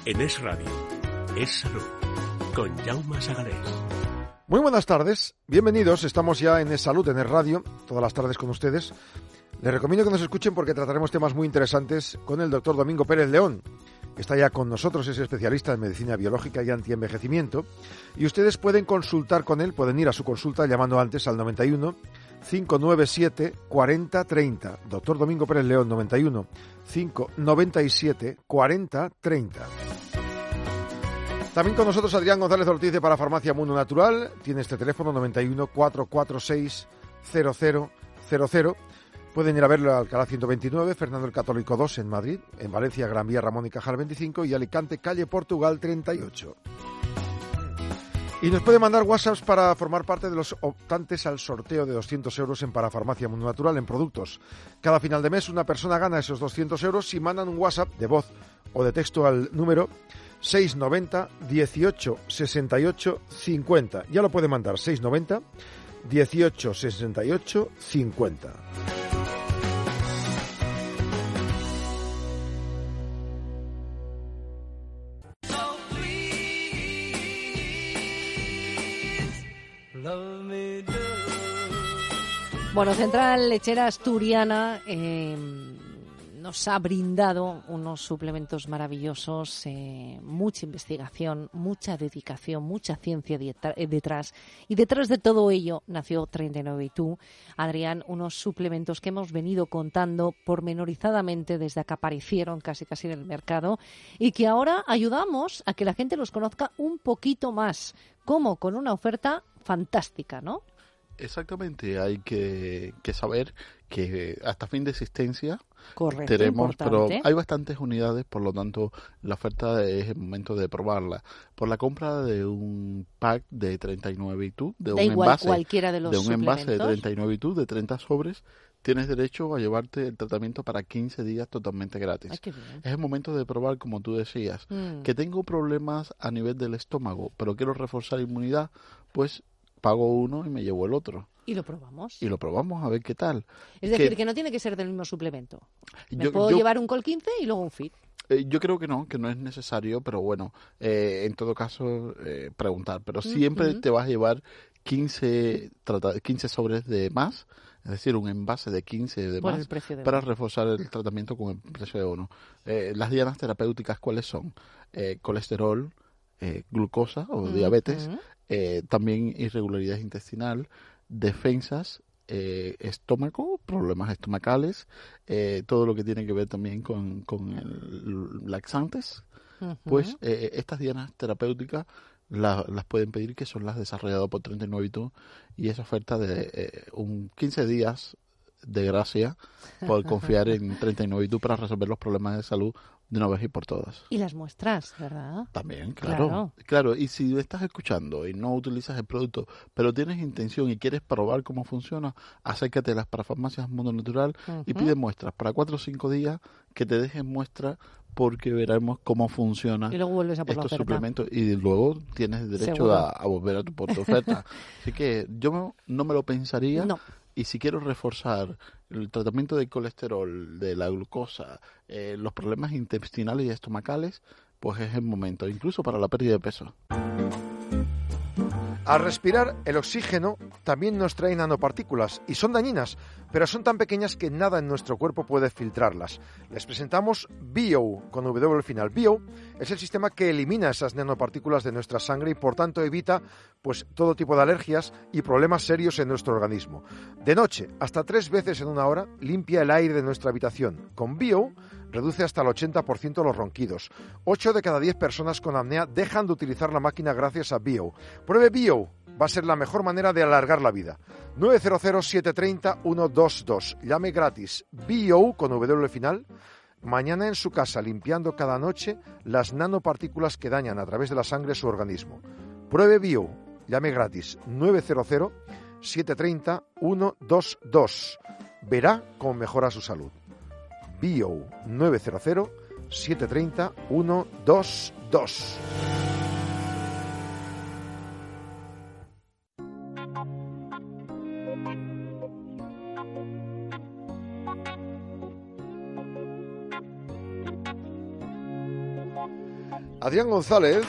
En Es Radio, Es Salud, con Jaume Sagalés. Muy buenas tardes, bienvenidos, estamos ya en Es Salud, en Es Radio, todas las tardes con ustedes. Les recomiendo que nos escuchen porque trataremos temas muy interesantes con el doctor Domingo Pérez León, que está ya con nosotros, es especialista en medicina biológica y antienvejecimiento. Y ustedes pueden consultar con él, pueden ir a su consulta llamando antes al 91 597 40 30. Doctor Domingo Pérez León, 91 597 40 30. También con nosotros Adrián González Ortiz de Parafarmacia Mundo Natural. Tiene este teléfono 91 446 0000. Pueden ir a verlo a Alcalá 129, Fernando el Católico 2 en Madrid, en Valencia, Gran Vía Ramón y Cajal 25 y Alicante, calle Portugal 38. Y nos puede mandar WhatsApps para formar parte de los optantes al sorteo de 200 euros en Parafarmacia Mundo Natural en productos. Cada final de mes una persona gana esos 200 euros si mandan un WhatsApp de voz o de texto al número 690 18 68 50. Ya lo puede mandar, 690 18 68 50. Bueno, Central Lechera Asturiana nos ha brindado unos suplementos maravillosos, mucha investigación, mucha dedicación, mucha ciencia detrás. Y detrás de todo ello nació 39 y tú, Adrián, unos suplementos que hemos venido contando pormenorizadamente desde que aparecieron casi en el mercado y que ahora ayudamos a que la gente los conozca un poquito más, como con una oferta fantástica, ¿no? Exactamente, hay que saber que hasta fin de existencia correcto, tenemos, importante. Pero hay bastantes unidades, por lo tanto la oferta es el momento de probarla. Por la compra de un pack de 39 y tú, de un envase, cualquiera de un envase de 39 y tú, de 30 sobres, tienes derecho a llevarte el tratamiento para 15 días totalmente gratis. Ay, qué bien. Es el momento de probar, como tú decías, que tengo problemas a nivel del estómago, pero quiero reforzar inmunidad, pues pago uno y me llevo el otro. Y lo probamos. Y lo probamos a ver qué tal. Es decir, que no tiene que ser del mismo suplemento. Puedo llevar un Col15 y luego un Fit. Yo creo que no es necesario, pero bueno, en todo caso, preguntar. Pero siempre te vas a llevar 15 sobres de más, es decir, un envase de 15 de más para reforzar el tratamiento con el precio de uno. Las dianas terapéuticas, ¿cuáles son? Colesterol, glucosa o diabetes, también irregularidad intestinal, defensas, estómago, problemas estomacales, todo lo que tiene que ver también con laxantes. Pues estas dianas terapéuticas las pueden pedir, que son las desarrolladas por 39 y tú, y esa oferta de 15 días de gracia por confiar en 39 y tú para resolver los problemas de salud de una vez y por todas. Y las muestras, ¿verdad? También, claro. Y si estás escuchando y no utilizas el producto, pero tienes intención y quieres probar cómo funciona, acércate a las Parafarmacias Mundo Natural y pide muestras para 4 o 5 días, que te dejen muestra, porque veremos cómo funciona y luego vuelves a por estos la suplementos y luego tienes derecho a volver a tu oferta. Así que yo no me lo pensaría. No. Y si quiero reforzar el tratamiento del colesterol, de la glucosa, los problemas intestinales y estomacales, pues es el momento, incluso para la pérdida de peso. Al respirar, el oxígeno también nos trae nanopartículas y son dañinas, pero son tan pequeñas que nada en nuestro cuerpo puede filtrarlas. Les presentamos Bio, con W al final. Bio es el sistema que elimina esas nanopartículas de nuestra sangre y por tanto evita pues todo tipo de alergias y problemas serios en nuestro organismo. De noche, hasta 3 veces en una hora, limpia el aire de nuestra habitación. Con Bio reduce hasta el 80% los ronquidos. 8 de cada 10 personas con apnea dejan de utilizar la máquina gracias a Bio. Pruebe Bio, va a ser la mejor manera de alargar la vida. 900-730-122. Llame gratis. Bio, con W final. Mañana en su casa, limpiando cada noche las nanopartículas que dañan a través de la sangre su organismo. Pruebe Bio. Llame gratis. 900-730-122. Verá cómo mejora su salud. Bio 900-730-122. Adrián González,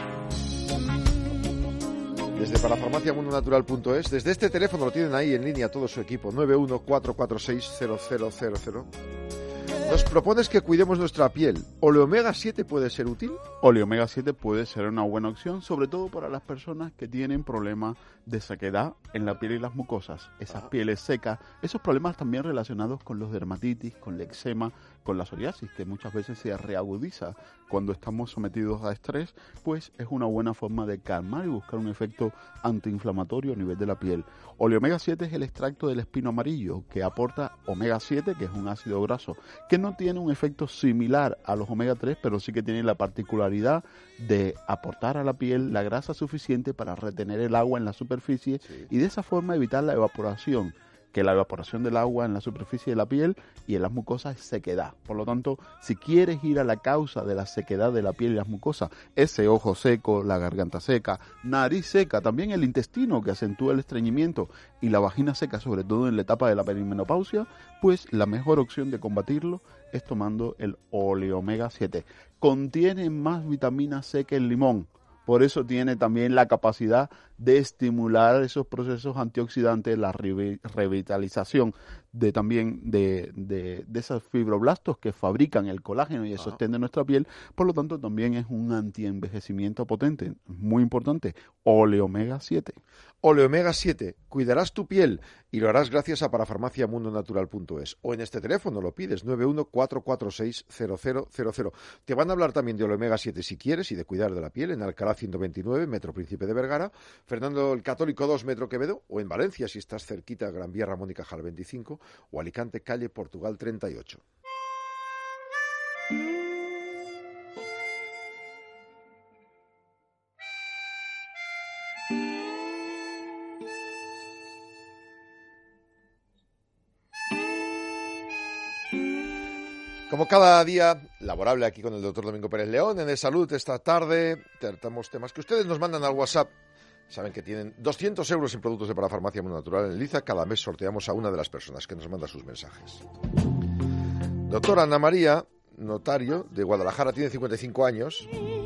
desde parafarmaciamundonatural.es, desde este teléfono lo tienen ahí en línea todo su equipo, 914460000. Nos propones que cuidemos nuestra piel. ¿Oleomega 7 puede ser útil? Oleomega 7 puede ser una buena opción, sobre todo para las personas que tienen problemas de sequedad en la piel y las mucosas. Esas pieles secas, esos problemas también relacionados con los dermatitis, con el eczema, con la psoriasis, que muchas veces se reagudiza cuando estamos sometidos a estrés, pues es una buena forma de calmar y buscar un efecto antiinflamatorio a nivel de la piel. Oleomega 7 es el extracto del espino amarillo que aporta omega 7, que es un ácido graso, que no tiene un efecto similar a los omega 3, pero sí que tiene la particularidad de aportar a la piel la grasa suficiente para retener el agua en la superficie y de esa forma evitar la evaporación, que la evaporación del agua en la superficie de la piel y en las mucosas es sequedad. Por lo tanto, si quieres ir a la causa de la sequedad de la piel y las mucosas, ese ojo seco, la garganta seca, nariz seca, también el intestino que acentúa el estreñimiento y la vagina seca, sobre todo en la etapa de la perimenopausia, pues la mejor opción de combatirlo es tomando el Oleomega 7. Contiene más vitamina C que el limón. Por eso tiene también la capacidad de estimular esos procesos antioxidantes, la revitalización de esos fibroblastos que fabrican el colágeno y el sostén de nuestra piel. Por lo tanto, también es un antienvejecimiento potente, muy importante. Oleomega 7. Oleomega 7. Cuidarás tu piel y lo harás gracias a parafarmaciamundonatural.es. O en este teléfono lo pides, 914460000. Te van a hablar también de Oleomega 7 si quieres y de cuidar de la piel en Alcalá 129, Metro Príncipe de Vergara, Fernando el Católico 2, Metro Quevedo, o en Valencia si estás cerquita, Gran Vía Ramón y Cajal 25, o Alicante, calle Portugal 38. Como cada día laborable aquí con el doctor Domingo Pérez León, en De Salud, esta tarde tratamos temas que ustedes nos mandan al WhatsApp. Saben que tienen 200 euros en productos de Parafarmacia Mundo Natural en Liza. Cada mes sorteamos a una de las personas que nos manda sus mensajes. Doctora Ana María, notario de Guadalajara, tiene 55 años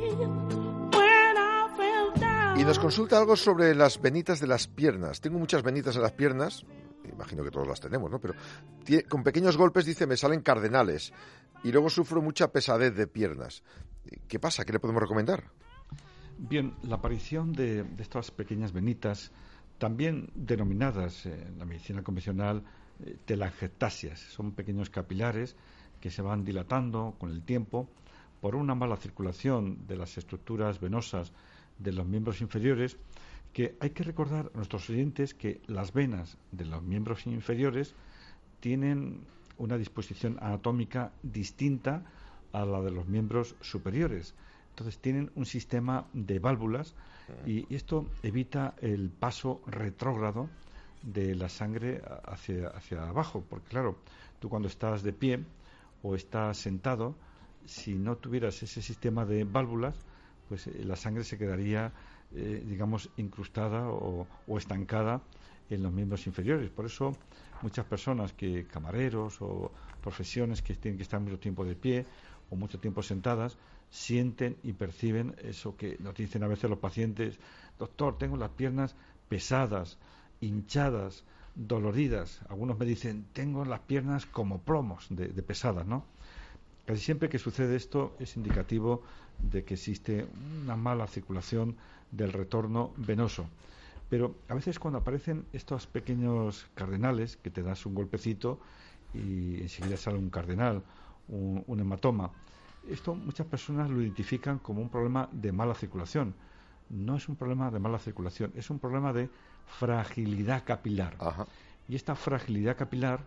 y nos consulta algo sobre las venitas de las piernas. Tengo muchas venitas en las piernas, imagino que todos las tenemos, ¿no? Pero con pequeños golpes, dice, me salen cardenales y luego sufro mucha pesadez de piernas. ¿Qué pasa? ¿Qué le podemos recomendar? Bien, la aparición de estas pequeñas venitas, también denominadas en la medicina convencional telangiectasias, son pequeños capilares que se van dilatando con el tiempo por una mala circulación de las estructuras venosas de los miembros inferiores, que hay que recordar a nuestros oyentes que las venas de los miembros inferiores tienen una disposición anatómica distinta a la de los miembros superiores. Entonces tienen un sistema de válvulas y esto evita el paso retrógrado de la sangre hacia abajo, porque claro, tú cuando estás de pie o estás sentado, si no tuvieras ese sistema de válvulas, pues la sangre se quedaría digamos incrustada o estancada en los miembros inferiores. Por eso muchas personas camareros o profesiones que tienen que estar mucho tiempo de pie o mucho tiempo sentadas, sienten y perciben eso que nos dicen a veces los pacientes: doctor, tengo las piernas pesadas, hinchadas, doloridas. Algunos me dicen, tengo las piernas como plomos de pesadas, ¿no? Casi siempre que sucede esto es indicativo de que existe una mala circulación del retorno venoso. Pero a veces cuando aparecen estos pequeños cardenales, que te das un golpecito y enseguida sale un cardenal, un hematoma, esto muchas personas lo identifican como un problema de mala circulación. No es un problema de mala circulación, es un problema de fragilidad capilar. Ajá. Y esta fragilidad capilar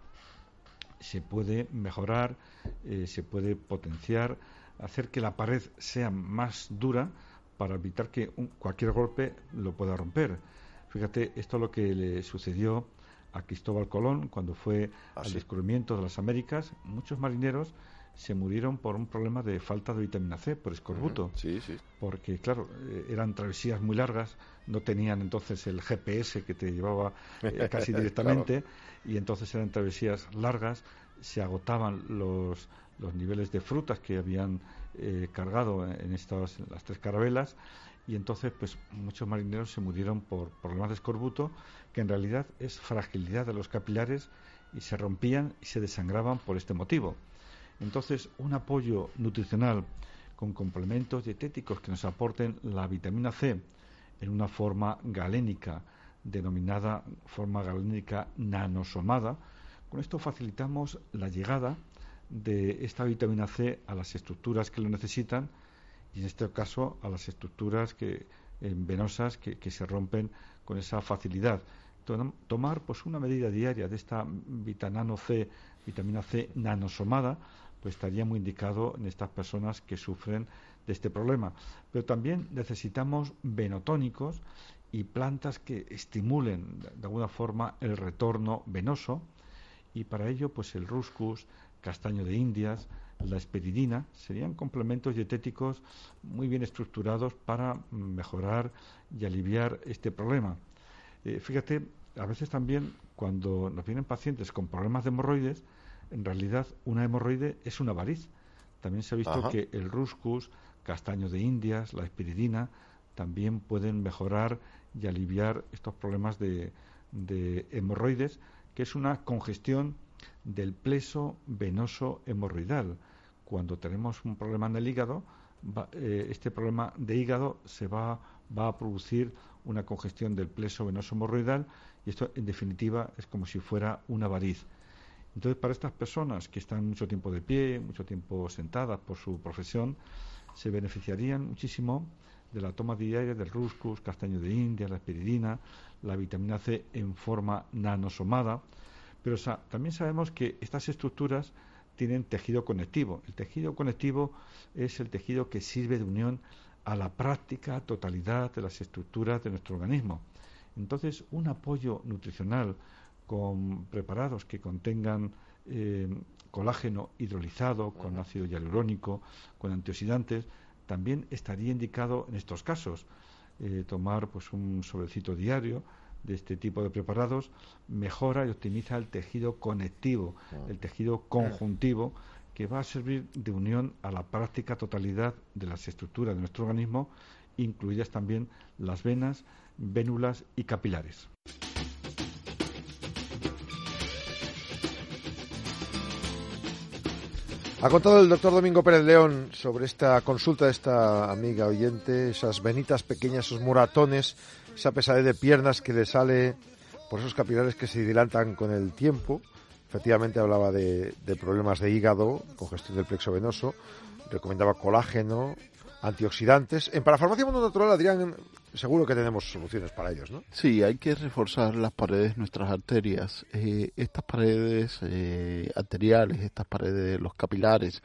se puede mejorar, se puede potenciar, hacer que la pared sea más dura para evitar que cualquier golpe lo pueda romper. Fíjate, esto es lo que le sucedió a Cristóbal Colón cuando fue al descubrimiento de las Américas. Muchos marineros se murieron por un problema de falta de vitamina C, por escorbuto. Sí. Porque, claro, eran travesías muy largas, no tenían entonces el GPS que te llevaba casi directamente, claro. Y entonces eran travesías largas, se agotaban los niveles de frutas que habían cargado en las 3 carabelas, y entonces pues muchos marineros se murieron por problemas de escorbuto, que en realidad es fragilidad de los capilares, y se rompían y se desangraban por este motivo. Entonces, un apoyo nutricional con complementos dietéticos que nos aporten la vitamina C en una forma galénica, denominada forma galénica nanosomada. Con esto facilitamos la llegada de esta vitamina C a las estructuras que lo necesitan, y en este caso a las estructuras venosas que se rompen con esa facilidad. Tomar pues una medida diaria de esta vitamina C nanosomada, pues estaría muy indicado en estas personas que sufren de este problema. Pero también necesitamos venotónicos y plantas que estimulen de alguna forma el retorno venoso, y para ello pues el ruscus, castaño de Indias, la hesperidina serían complementos dietéticos muy bien estructurados para mejorar y aliviar este problema. Fíjate, a veces también cuando nos vienen pacientes con problemas de hemorroides, en realidad una hemorroide es una variz. También se ha visto que el ruscus, castaño de Indias, la hesperidina también pueden mejorar y aliviar estos problemas de hemorroides, que es una congestión del pleso venoso hemorroidal. Cuando tenemos un problema en el hígado, este problema de hígado va a producir una congestión del pleso venoso hemorroidal, y esto en definitiva es como si fuera una variz. Entonces, para estas personas que están mucho tiempo de pie, mucho tiempo sentadas por su profesión, se beneficiarían muchísimo de la toma diaria del ruscus, castaño de India, la hesperidina, la vitamina C en forma nanosomada. Pero también sabemos que estas estructuras tienen tejido conectivo. El tejido conectivo es el tejido que sirve de unión a la práctica totalidad de las estructuras de nuestro organismo. Entonces, un apoyo nutricional con preparados que contengan colágeno hidrolizado, con ácido hialurónico, con antioxidantes, también estaría indicado en estos casos. Tomar pues un sobrecito diario de este tipo de preparados mejora y optimiza el tejido conectivo, el tejido conjuntivo, que va a servir de unión a la práctica totalidad de las estructuras de nuestro organismo, incluidas también las venas, vénulas y capilares. Ha contado el doctor Domingo Pérez León sobre esta consulta de esta amiga oyente, esas venitas pequeñas, esos moratones, esa pesadez de piernas que le sale por esos capilares que se dilatan con el tiempo. Efectivamente hablaba de problemas de hígado, congestión del plexo venoso, recomendaba colágeno, antioxidantes. En Parafarmacia Mundo Natural, Adrián, seguro que tenemos soluciones para ellos, ¿no? Sí, hay que reforzar las paredes de nuestras arterias. Estas paredes arteriales, estas paredes de los capilares,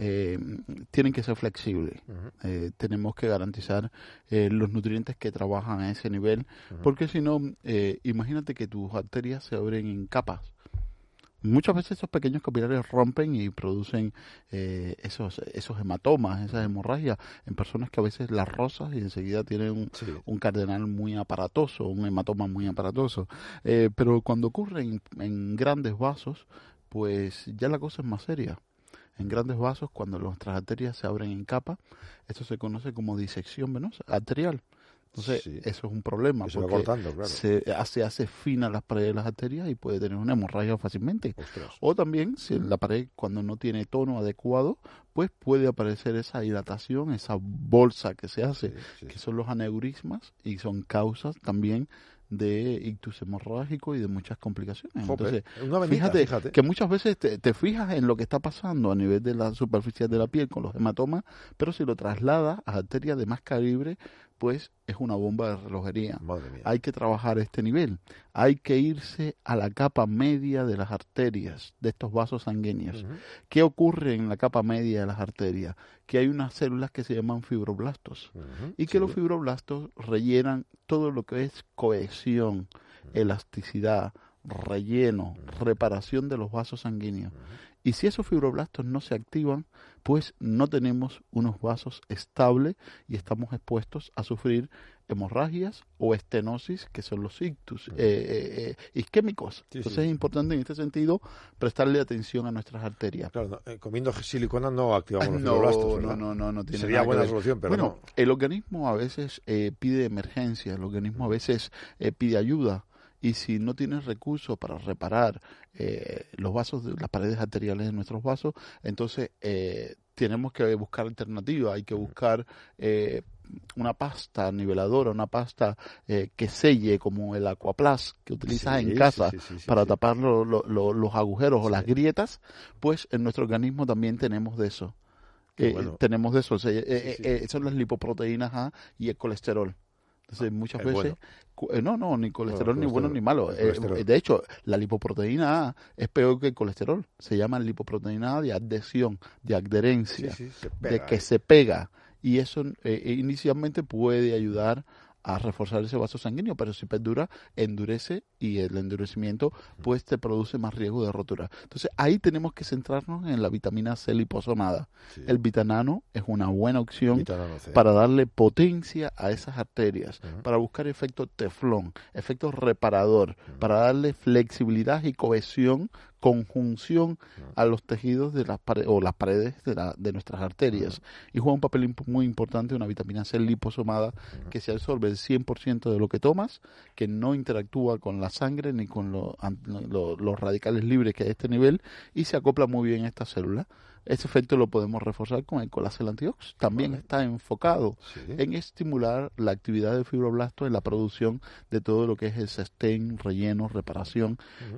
tienen que ser flexibles. Tenemos que garantizar los nutrientes que trabajan a ese nivel, porque si no, imagínate que tus arterias se abren en capas. Muchas veces esos pequeños capilares rompen y producen esos hematomas, esas hemorragias en personas que a veces las rozas y enseguida tienen un cardenal muy aparatoso, un hematoma muy aparatoso. Pero cuando ocurre en grandes vasos, pues ya la cosa es más seria. En grandes vasos, cuando nuestras arterias se abren en capa, esto se conoce como disección venosa arterial. Entonces, eso es un problema, porque cortando, claro, se hace fina las paredes de las arterias y puede tener una hemorragia fácilmente. Ostras. O también, si la pared cuando no tiene tono adecuado, pues puede aparecer esa dilatación, esa bolsa que se hace, que son los aneurismas, y son causas también de ictus hemorrágico y de muchas complicaciones. Entonces, fíjate que muchas veces te fijas en lo que está pasando a nivel de la superficie de la piel con los hematomas, pero si lo trasladas a arterias de más calibre, pues es una bomba de relojería. Madre mía. Hay que trabajar este nivel. Hay que irse a la capa media de las arterias, de estos vasos sanguíneos. ¿Qué ocurre en la capa media de las arterias? Que hay unas células que se llaman fibroblastos y que los fibroblastos rellenan todo lo que es cohesión, elasticidad, relleno, reparación de los vasos sanguíneos. Y si esos fibroblastos no se activan, pues no tenemos unos vasos estables y estamos expuestos a sufrir hemorragias o estenosis, que son los ictus isquémicos. Entonces es importante en este sentido prestarle atención a nuestras arterias. Claro, comiendo silicona no activamos los fibroblastos, ¿verdad? No tiene Sería nada buena que ver. solución, pero bueno, el organismo a veces pide emergencia, el organismo a veces pide ayuda. Y si no tienes recursos para reparar los vasos, las paredes arteriales de nuestros vasos, entonces tenemos que buscar alternativas. Hay que buscar una pasta niveladora, una pasta que selle, como el Aquaplast que utilizas en casa para tapar los agujeros o las grietas. Pues en nuestro organismo también tenemos de eso. Tenemos de eso. Son las lipoproteínas A y el colesterol. Entonces, muchas veces... No, ni colesterol ni bueno ni malo. De hecho, la lipoproteína A es peor que el colesterol. Se llama lipoproteína A de adhesión, de adherencia, de que se pega. Y eso inicialmente puede ayudar a reforzar ese vaso sanguíneo, pero si perdura, endurece, y el endurecimiento pues te produce más riesgo de rotura. Entonces ahí tenemos que centrarnos en la vitamina C liposomada. El Vitanano es una buena opción para darle potencia a esas arterias, para buscar efecto teflón, efecto reparador, para darle flexibilidad y cohesión, conjunción a los tejidos de las paredes de nuestras arterias, y juega un papel muy importante una vitamina C liposomada que se absorbe el 100% de lo que tomas, que no interactúa con la sangre ni con los radicales libres que hay a este nivel, y se acopla muy bien a esta célula. Ese efecto lo podemos reforzar con el Colasel Antiox. También está enfocado en estimular la actividad de fibroblastos en la producción de todo lo que es el sostén, relleno, reparación.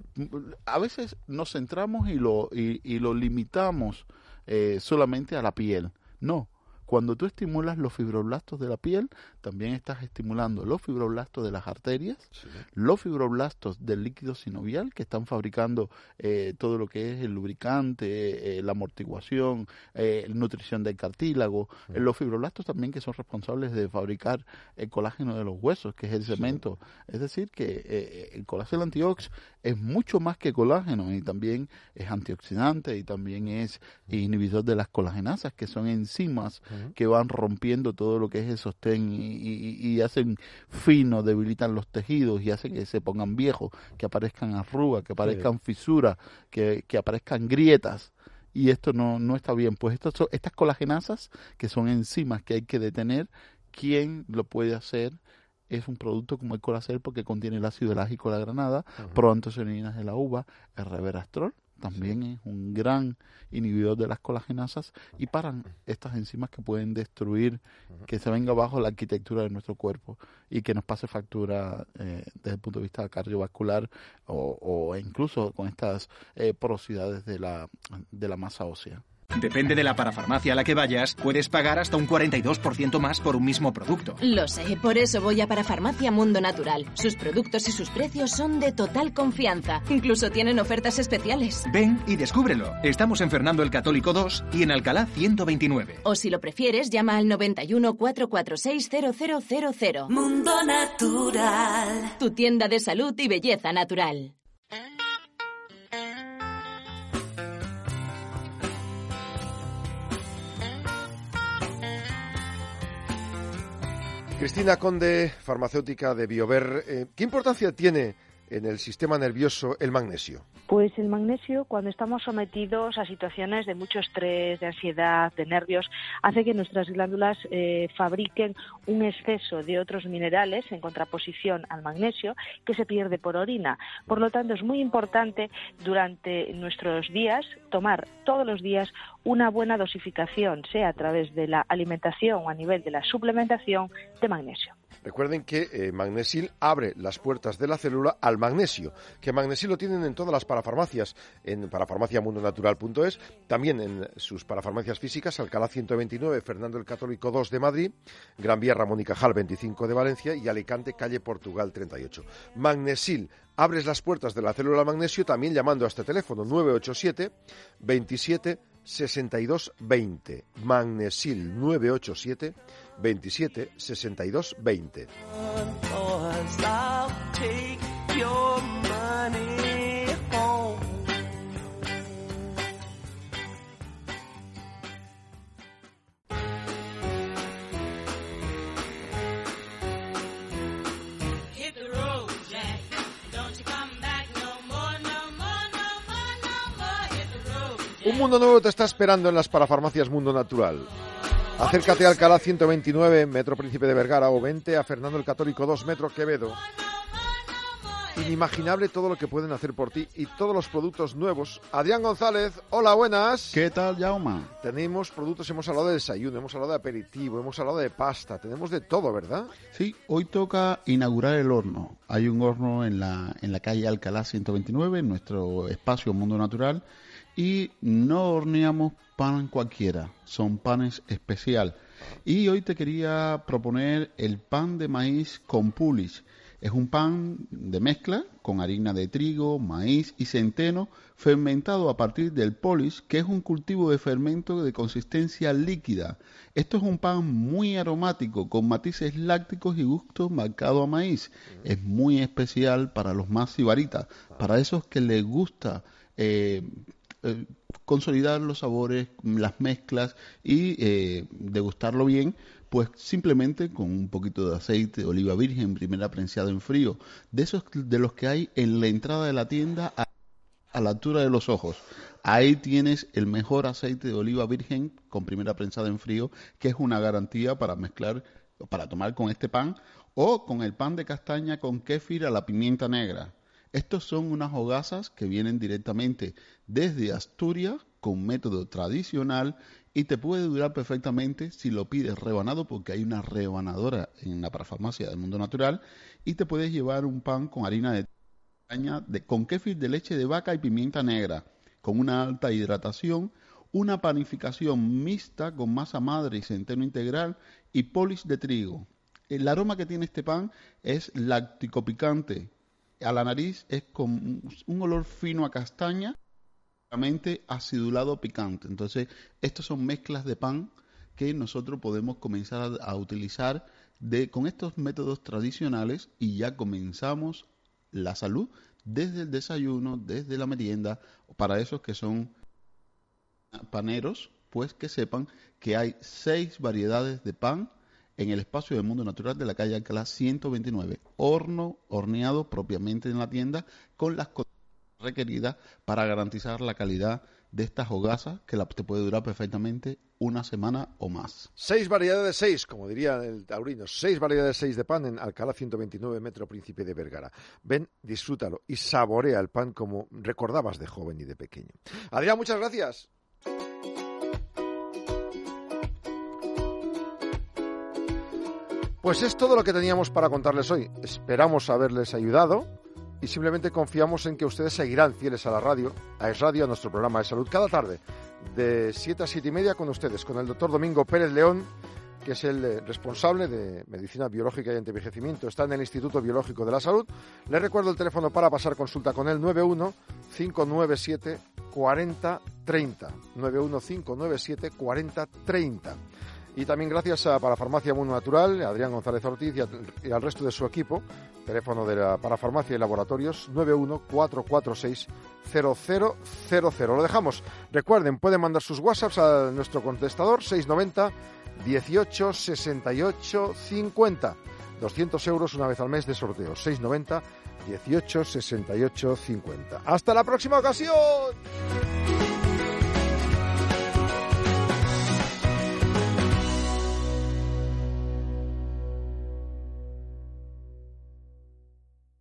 A veces nos centramos y lo limitamos solamente a la piel. No. Cuando tú estimulas los fibroblastos de la piel, también estás estimulando los fibroblastos de las arterias, los fibroblastos del líquido sinovial, que están fabricando todo lo que es el lubricante, la amortiguación, nutrición del cartílago, los fibroblastos también que son responsables de fabricar el colágeno de los huesos, que es el cemento. Es decir, que el Colasel Antiox es mucho más que colágeno, y también es antioxidante, y también es inhibidor de las colagenasas, que son enzimas que van rompiendo todo lo que es el sostén y hacen fino, debilitan los tejidos y hacen que se pongan viejos, que aparezcan arrugas, que aparezcan fisuras, que aparezcan grietas. Y esto no está bien. Pues estas colagenasas, que son enzimas que hay que detener, ¿quién lo puede hacer? Es un producto como el Colasel, porque contiene el ácido elágico de la granada, proantocianinas de la uva, el resveratrol, también es un gran inhibidor de las colagenasas, y paran estas enzimas que pueden destruir, que se venga bajo la arquitectura de nuestro cuerpo y que nos pase factura desde el punto de vista cardiovascular o incluso con estas porosidades de la masa ósea. Depende de la parafarmacia a la que vayas, puedes pagar hasta un 42% más por un mismo producto. Lo sé, por eso voy a Parafarmacia Mundo Natural. Sus productos y sus precios son de total confianza. Incluso tienen ofertas especiales. Ven y descúbrelo. Estamos en Fernando el Católico 2 y en Alcalá 129. O si lo prefieres, llama al 91 446 0000. Mundo Natural. Tu tienda de salud y belleza natural. Cristina Conde, farmacéutica de Biover. ¿Qué importancia tiene en el sistema nervioso el magnesio? Pues el magnesio, cuando estamos sometidos a situaciones de mucho estrés, de ansiedad, de nervios, hace que nuestras glándulas fabriquen un exceso de otros minerales en contraposición al magnesio, que se pierde por orina. Por lo tanto, es muy importante durante nuestros días tomar todos los días una buena dosificación, sea a través de la alimentación o a nivel de la suplementación de magnesio. Recuerden que Magnesil abre las puertas de la célula al magnesio, que Magnesil lo tienen en todas las parafarmacias, en parafarmaciamundonatural.es, también en sus parafarmacias físicas, Alcalá 129, Fernando el Católico 2 de Madrid, Gran Vía Ramón y Cajal 25 de Valencia y Alicante, calle Portugal 38. Magnesil, abres las puertas de la célula al magnesio también llamando a este teléfono 987 27 62 20. Magnesil 987 27 62 20. Un mundo nuevo te está esperando en las parafarmacias Mundo Natural. Acércate a Alcalá 129, Metro Príncipe de Vergara, o vente a Fernando el Católico 2, Metro Quevedo. Inimaginable todo lo que pueden hacer por ti y todos los productos nuevos. Adrián González, hola, buenas. ¿Qué tal, Jaume? Tenemos productos, hemos hablado de desayuno, hemos hablado de aperitivo, hemos hablado de pasta, tenemos de todo, ¿verdad? Sí, hoy toca inaugurar el horno. Hay un horno en la calle Alcalá 129, en nuestro espacio Mundo Natural, y no horneamos pan cualquiera, son panes especial. Y hoy te quería proponer el pan de maíz con pulis. Es un pan de mezcla con harina de trigo, maíz y centeno fermentado a partir del polis, que es un cultivo de fermento de consistencia líquida. Esto es un pan muy aromático, con matices lácticos y gustos marcados a maíz. Es muy especial para los más sibaritas, para esos que les gusta consolidar los sabores, las mezclas y degustarlo bien. Pues simplemente con un poquito de aceite de oliva virgen, primera prensada en frío, de esos de los que hay en la entrada de la tienda a la altura de los ojos. Ahí tienes el mejor aceite de oliva virgen con primera prensada en frío, que es una garantía para mezclar, para tomar con este pan, o con el pan de castaña con kéfir a la pimienta negra. Estos son unas hogazas que vienen directamente desde Asturias, con método tradicional, y te puede durar perfectamente si lo pides rebanado, porque hay una rebanadora en la parafarmacia del Mundo Natural, y te puedes llevar un pan con harina de caña, con kéfir de leche de vaca y pimienta negra, con una alta hidratación, una panificación mixta con masa madre y centeno integral y polis de trigo. El aroma que tiene este pan es láctico picante. A la nariz es con un olor fino a castaña, acidulado picante. Entonces, estas son mezclas de pan que nosotros podemos comenzar a utilizar con estos métodos tradicionales, y ya comenzamos la salud desde el desayuno, desde la merienda. Para esos que son paneros, pues que sepan que hay 6 variedades de pan en el espacio del Mundo Natural de la calle Alcalá 129. Horneado propiamente en la tienda, con las requeridas para garantizar la calidad de estas hogazas, que te puede durar perfectamente una semana o más. 6 variedades, 6, como diría el taurino, 6 variedades, 6 de pan en Alcalá 129, Metro Príncipe de Vergara. Ven, disfrútalo y saborea el pan como recordabas de joven y de pequeño. Adrián, muchas gracias. Pues es todo lo que teníamos para contarles hoy. Esperamos haberles ayudado y simplemente confiamos en que ustedes seguirán fieles a la radio, a Es Radio, a nuestro programa de salud, cada tarde de 7 a 7 y media con ustedes, con el doctor Domingo Pérez León, que es el responsable de Medicina Biológica y Antienvejecimiento. Está en el Instituto Biológico de la Salud. Les recuerdo el teléfono para pasar consulta con él, 91-597-4030. 91-597-4030. Y también gracias a Parafarmacia Mundo Natural, a Adrián González Ortiz y al resto de su equipo. Teléfono de la Parafarmacia y Laboratorios 91-446-0000. Lo dejamos. Recuerden, pueden mandar sus WhatsApps a nuestro contestador 690 18 68 50. 200 euros una vez al mes de sorteo. 690 18 68 50. ¡Hasta la próxima ocasión!